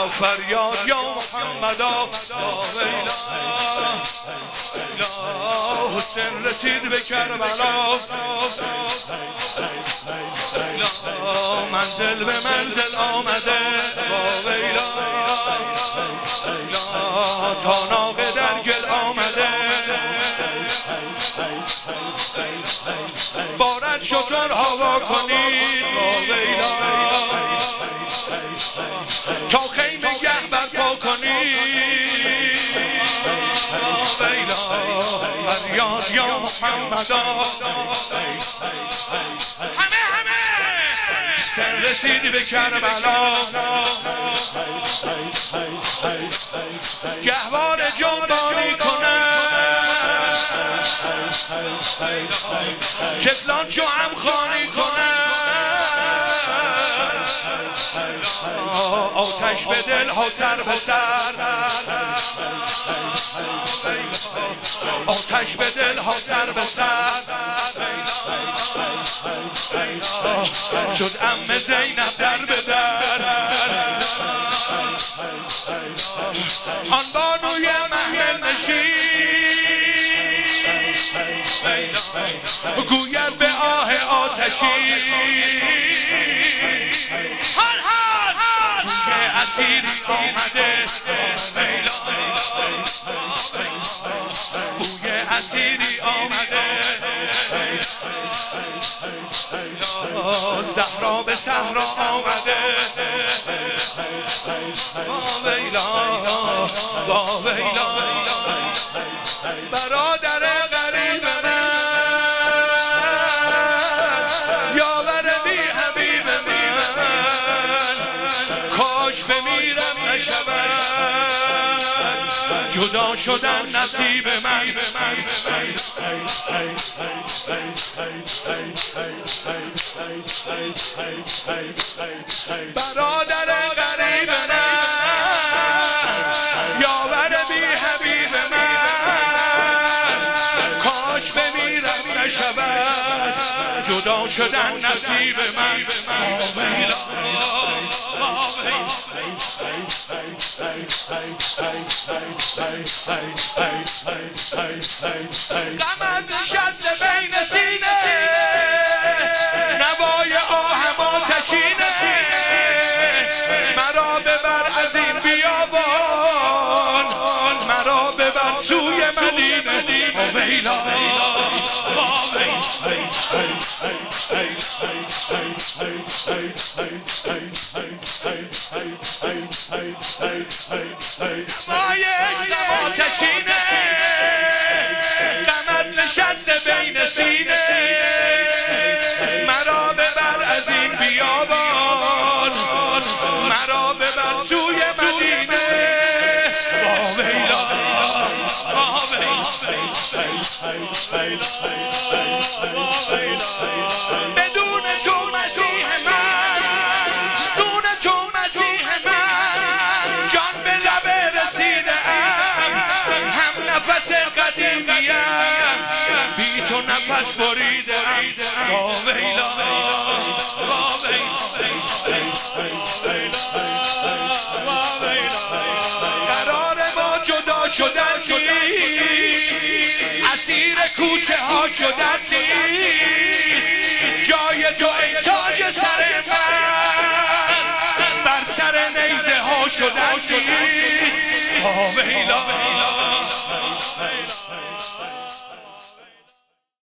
فریاد یا محمدا حسین رسید به کربلا منزل به منزل آمده تا ناقه در گل آمده بارد شتر هوا کنید تا خیمه گه برپا کنید فریاد یا محمدا همه حسین رسید به کربلا گهوار جنبانی کنند کفلان چو هم خانی کنند آتش به دل ها سر به سر آتش به دل ها سر به سر شد عم زینب در به در آن بانوی محمل نشین گوید به آه آتشی هر بوی اسیری آمده بوی اسیری آمده زهرا به صحرا آمده با ویلا برادر غریب من یاور بی حبیب من کاش بمیرم نشود جدا شدن نصیب من برادر غریب من یاور بی حبیب من کاش بمیرم نشود جدا شدن نصیب من غمت نشسته بین سینه نوای آهم آتشینه مرا ببر از این بیابان مرا ببر سوی مدینه ویلا مایش نم آتشینه غمت نشسته بین سینه مرا ببر از این بیابان مرا ببر سوی مدینه ویلا بدون تو مسیح من بدون تو مسیح من جان به لب رسیده ام هم نفس قدیمیم بی تو نفس بریده ام با ویلا قرار ما جدا شدن نیست اسیر کوچه ها شدن نیست جای تو ای تاج سر من بر سر نیزه ها شدن نیست ویلا